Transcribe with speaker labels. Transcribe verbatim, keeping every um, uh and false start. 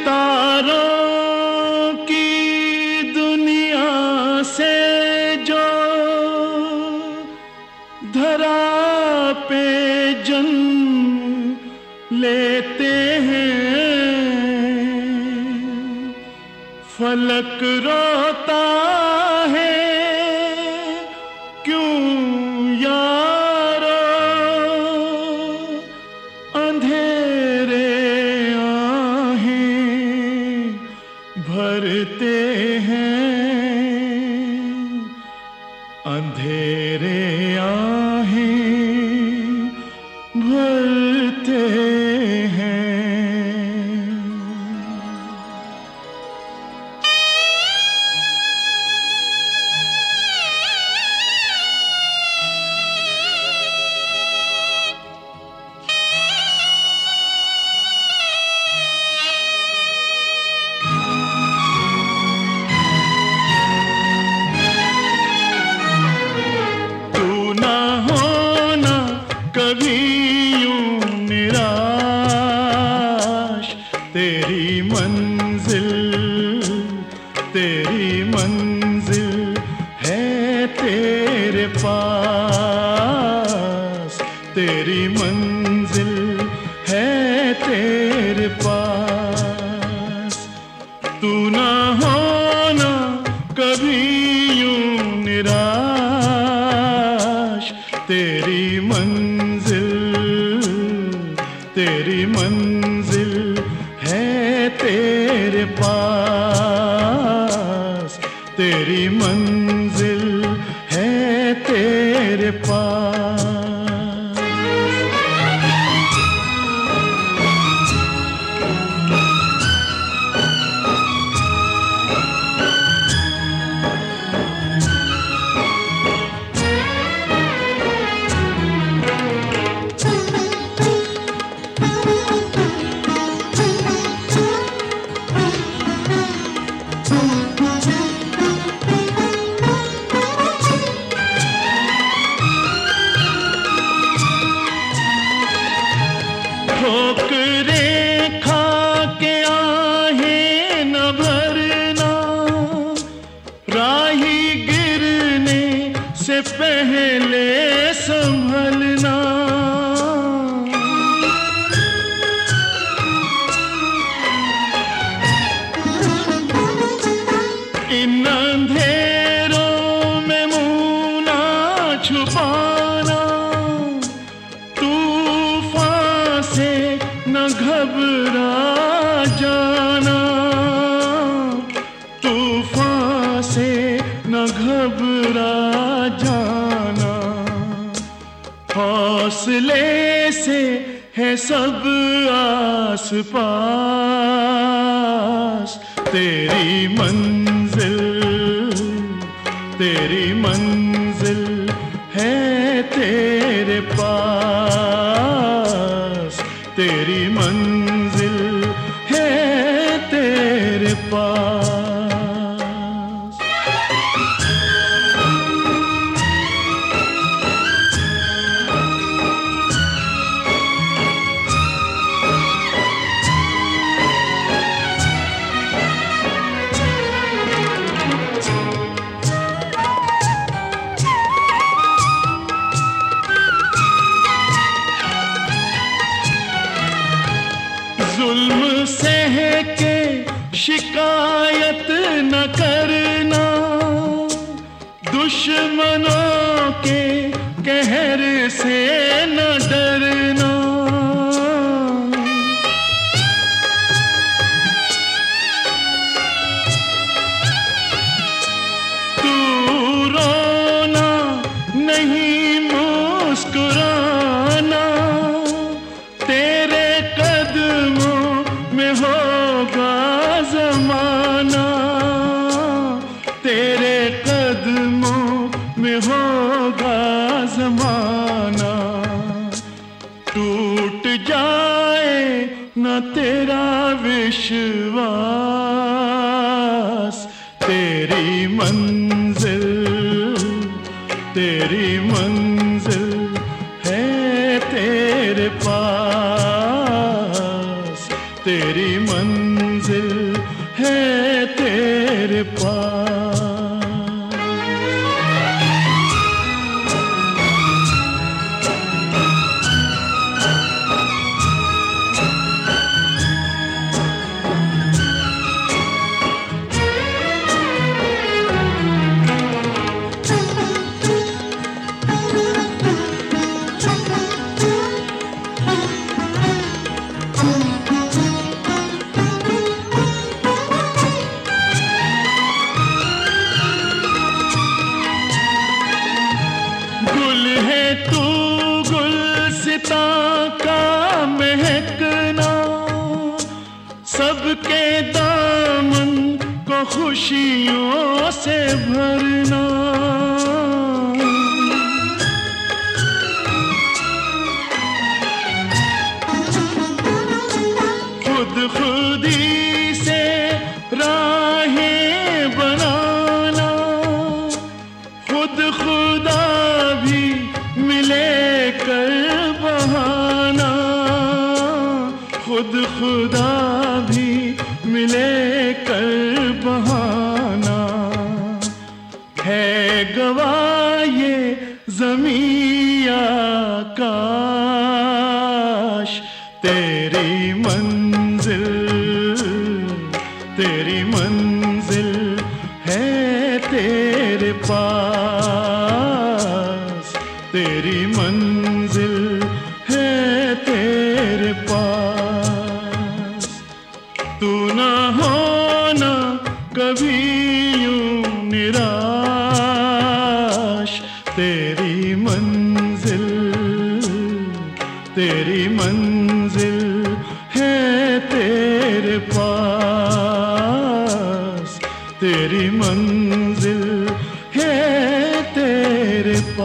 Speaker 1: सितारों की दुनिया से जो धरा पे जन्म लेते हैं, फलक रोता है क्यों यारो, अंधेरे आहें भरते हैं, अंधेरे आहें भरते हैं। कभी यूं निराश, तेरी मंजिल तेरी मंजिल है तेरे पास, तेरी मंजिल है तेरे पास। तू ना होना कभी यूं निराश, तेरी मंजिल तेरी मंजिल है तेरे पास, तेरी मंजिल है तेरे पास। ठोकरें खा के आहें न भरना, राही गिरने से पहले संभलना। इन अंधेरों में मुँह ना छुपाना, तूफान से न घबरा जाना, तूफान से न घबरा जाना। हौसले से है सब आस पास, तेरी मंजिल तेरी मंजिल है तेरे पास, तेरी मंजिल है तेरे पास। जुल्म सह के शिकायत न करना, दुश्मनों के कहर से न डरना। तू रोना नहीं मुस्कुराना, तेरे कदमों में होगा ज़माना, तेरे कदमों में होगा ज़माना। टूट जाए न तेरा विश्वास, तेरी मंजिल तेरी मंजिल है तेरे पास, तेरी मंजिल गुल है तू गुलसिता का महकना, सबके दामन को खुशियों से भरना। खुद खुदी से राहें बनाना, खुद खुदा भी मिले कर बहाना, खुद खुदा भी मिले कर बहाना। है गवाह ये ज़मीं आकाश, तेरी मंजिल तेरी मंजिल है तेरे पास, तेरी मंजिल है तेरे पास। तू ना होना कभी यूं निराश, तेरी मंजिल तेरी मंजिल है तेरे पास, तेरी मंजिल है तेरे